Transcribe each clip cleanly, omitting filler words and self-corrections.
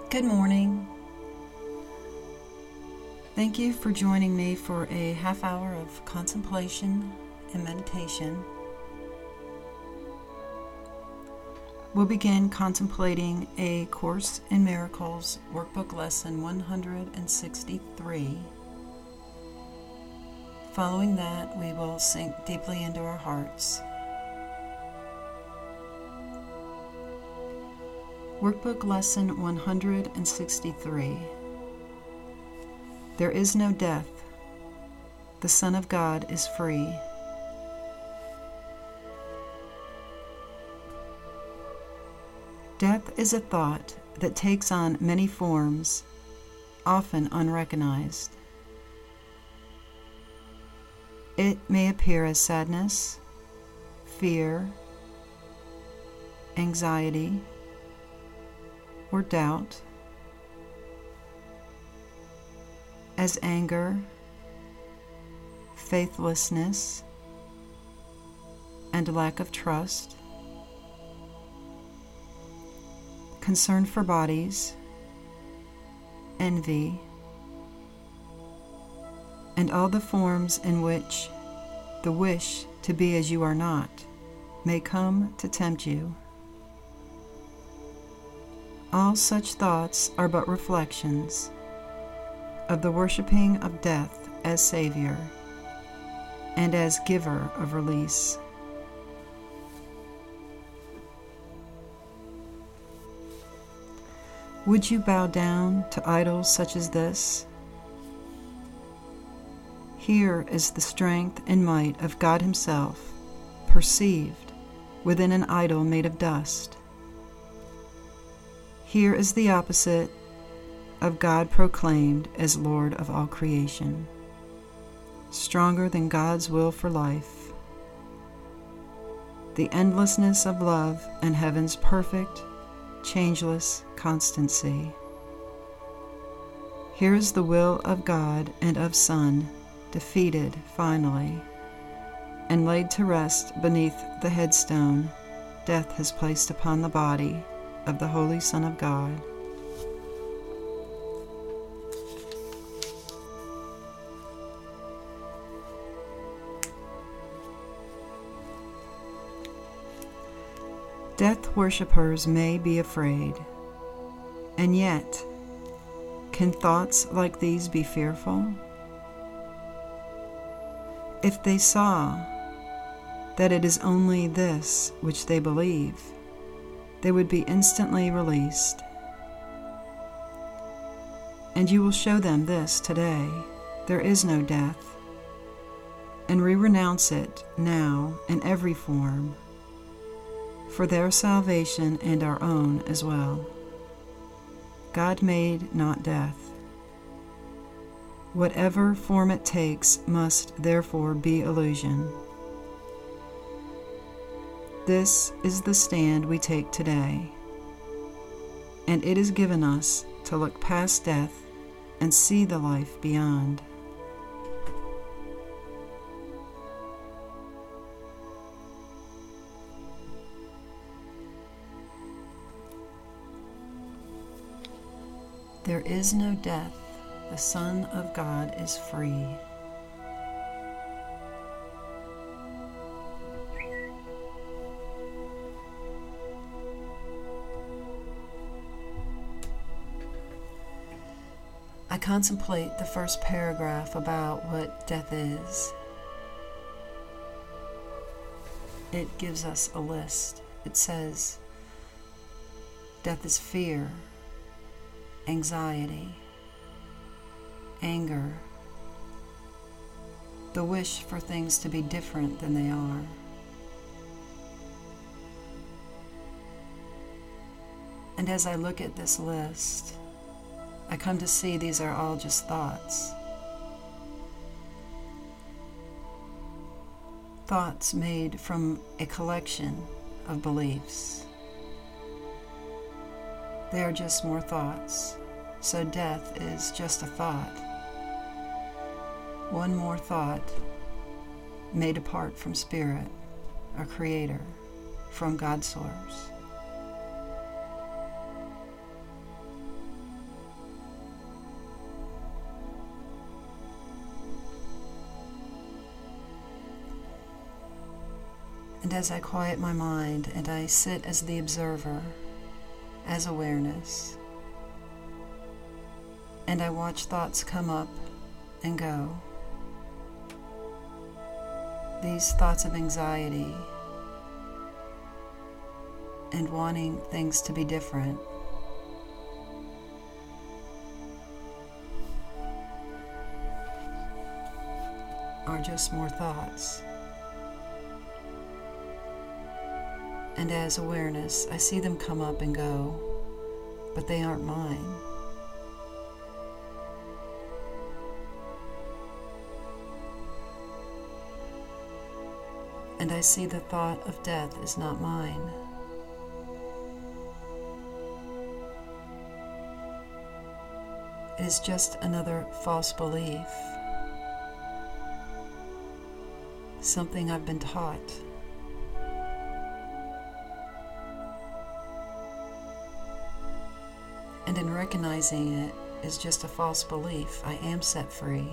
Good morning. Thank you for joining me for a half hour of contemplation and meditation. We'll begin contemplating A Course in Miracles, Workbook Lesson 163. Following that, we will sink deeply into our hearts. Workbook Lesson 163. There is no death. The Son of God is free. Death is a thought that takes on many forms, often unrecognized. It may appear as sadness, fear, anxiety, or doubt, as anger, faithlessness, and lack of trust, concern for bodies, envy, and all the forms in which the wish to be as you are not may come to tempt you. All such thoughts are but reflections of the worshiping of death as Savior and as giver of release. Would you bow down to idols such as this? Here is the strength and might of God Himself, perceived within an idol made of dust. Here is the opposite of God proclaimed as Lord of all creation, stronger than God's will for life. The endlessness of love and heaven's perfect, changeless constancy. Here is the will of God and of Son, defeated finally, and laid to rest beneath the headstone death has placed upon the body of the Holy Son of God. Death worshippers may be afraid, and yet, can thoughts like these be fearful? If they saw that it is only this which they believe, they would be instantly released. And you will show them this today: there is no death, and we renounce it now in every form, for their salvation and our own as well. God made not death. Whatever form it takes must therefore be illusion. This is the stand we take today, and it is given us to look past death and see the life beyond. There is no death. The Son of God is free. I contemplate the first paragraph about what death is. It gives us a list. It says, death is fear, anxiety, anger, the wish for things to be different than they are. And as I look at this list, I come to see these are all just thoughts. Thoughts made from a collection of beliefs. They are just more thoughts. So death is just a thought. One more thought made apart from Spirit, our Creator, from God's source. And as I quiet my mind and I sit as the observer, as awareness, and I watch thoughts come up and go, these thoughts of anxiety and wanting things to be different are just more thoughts. And as awareness, I see them come up and go, but they aren't mine. And I see the thought of death is not mine. It is just another false belief, something I've been taught. And in recognizing it is just a false belief, I am set free.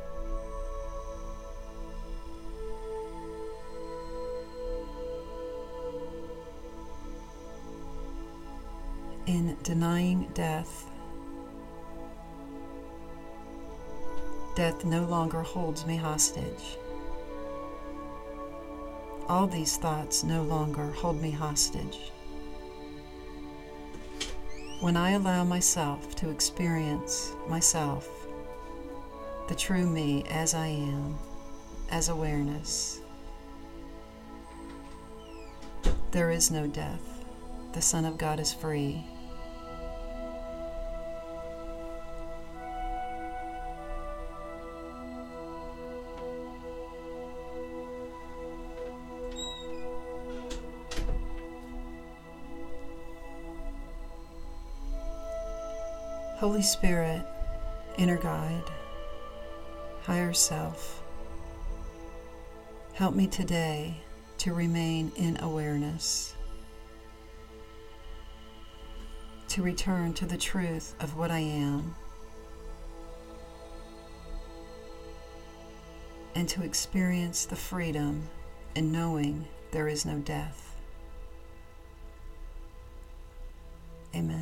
In denying death, death no longer holds me hostage. All these thoughts no longer hold me hostage. When I allow myself to experience myself, the true me as I am, as awareness, there is no death. The Son of God is free. Holy Spirit, inner guide, higher self, help me today to remain in awareness, to return to the truth of what I am, and to experience the freedom in knowing there is no death. Amen.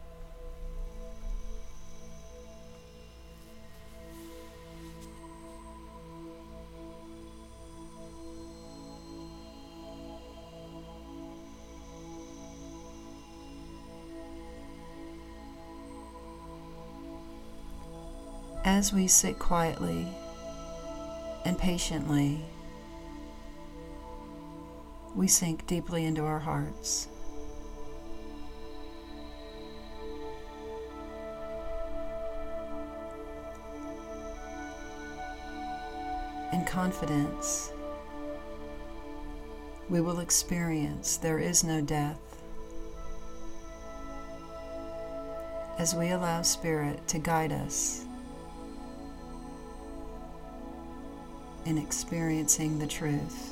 As we sit quietly and patiently, we sink deeply into our hearts. In confidence, we will experience there is no death as we allow Spirit to guide us in experiencing the truth.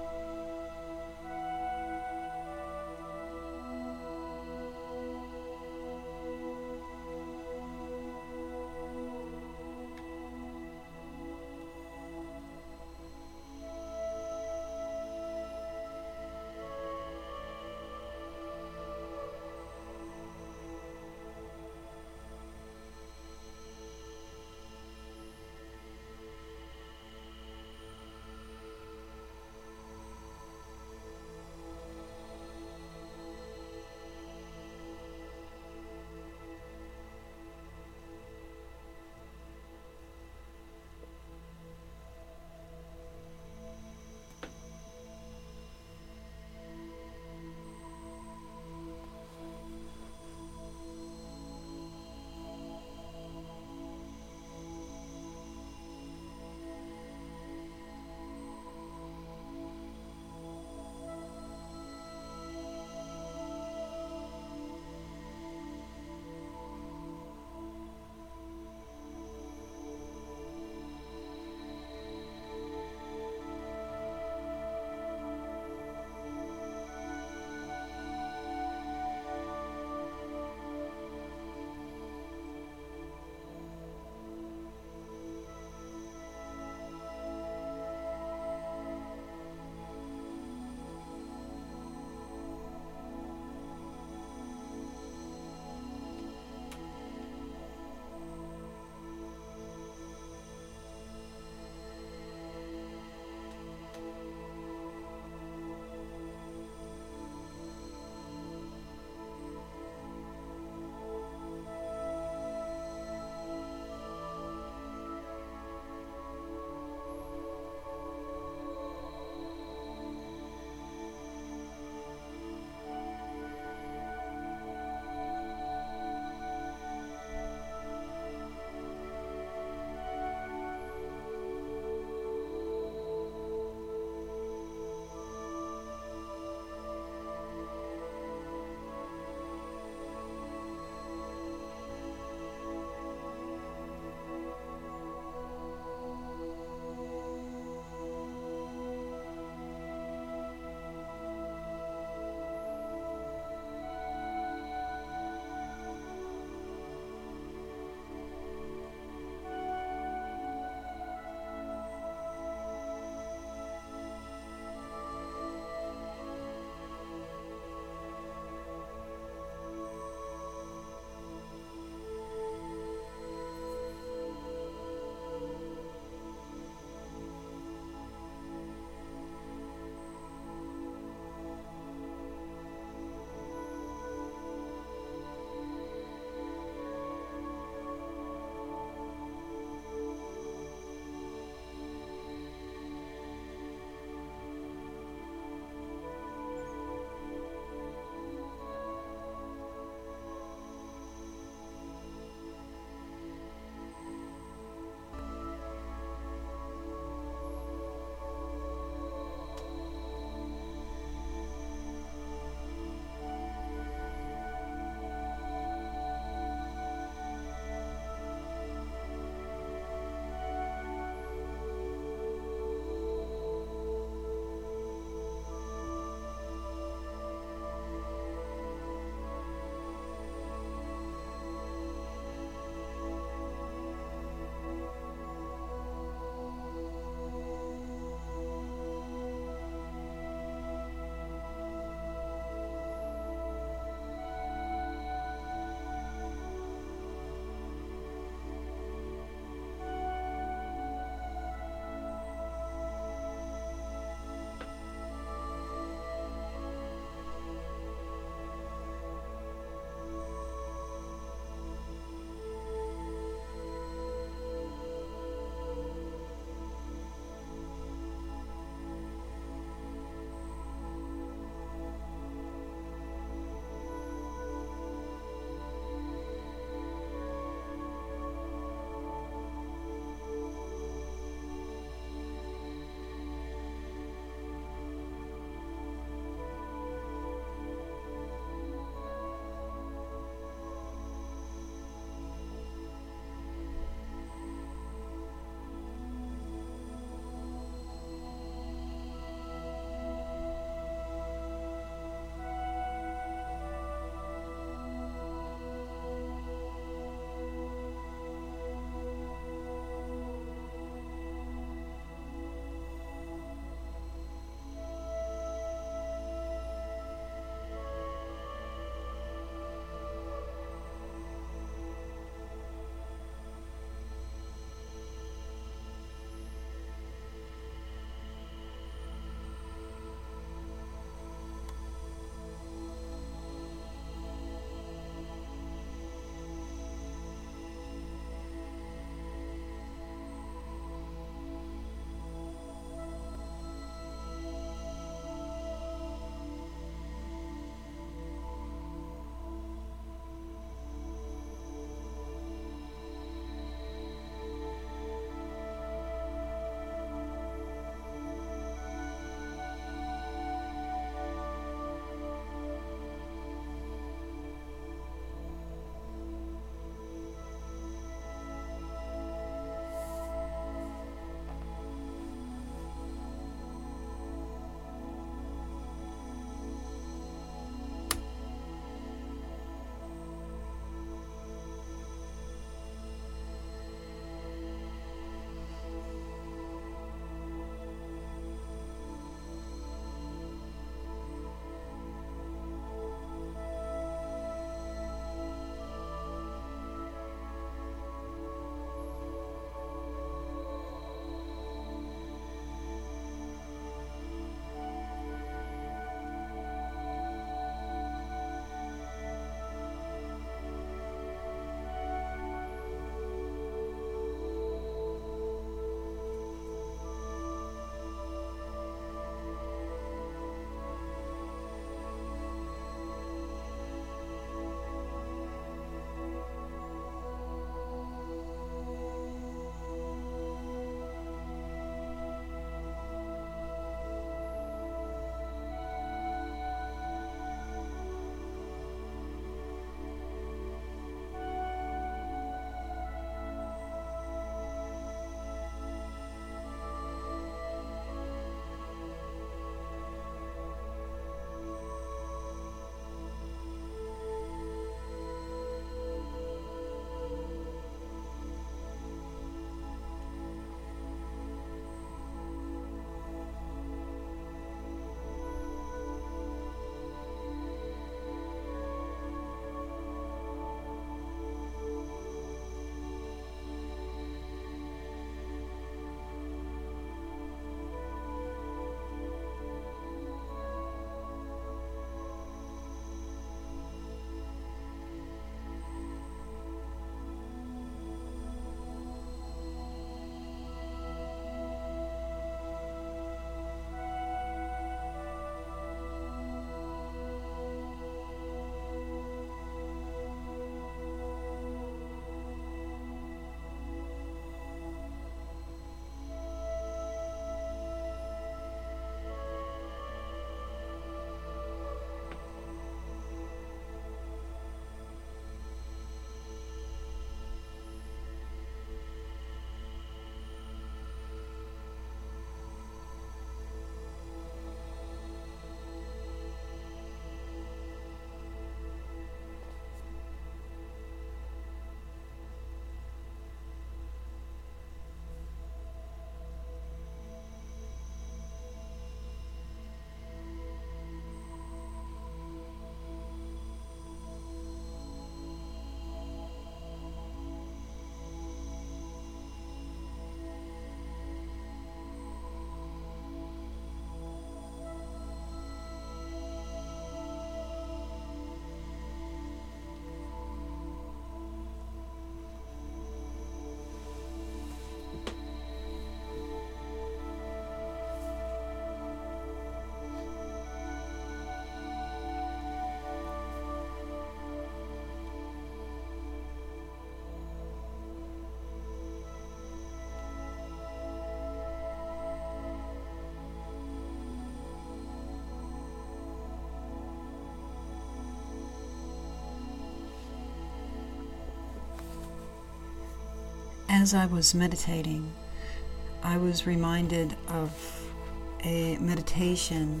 As I was meditating, I was reminded of a meditation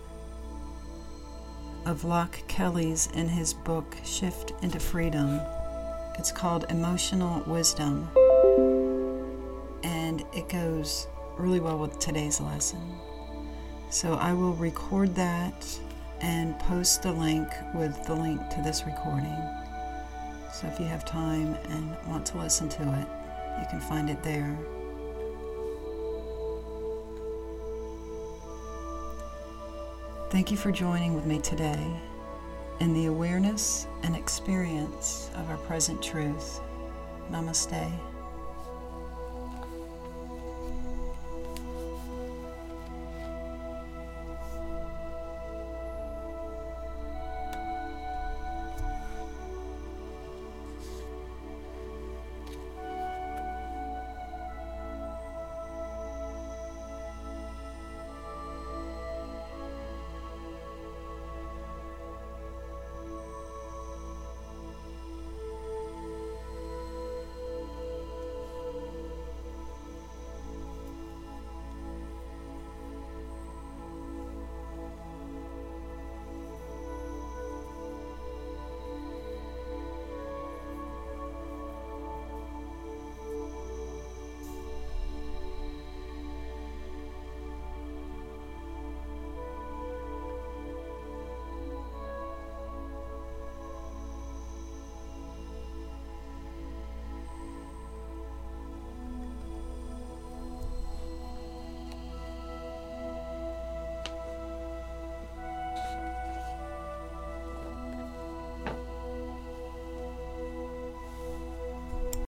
of Locke Kelly's in his book Shift into Freedom. It's called Emotional Wisdom, and it goes really well with today's lesson. So I will record that and post the link with the link to this recording. So if you have time and want to listen to it, you can find it there. Thank you for joining with me today in the awareness and experience of our present truth. Namaste.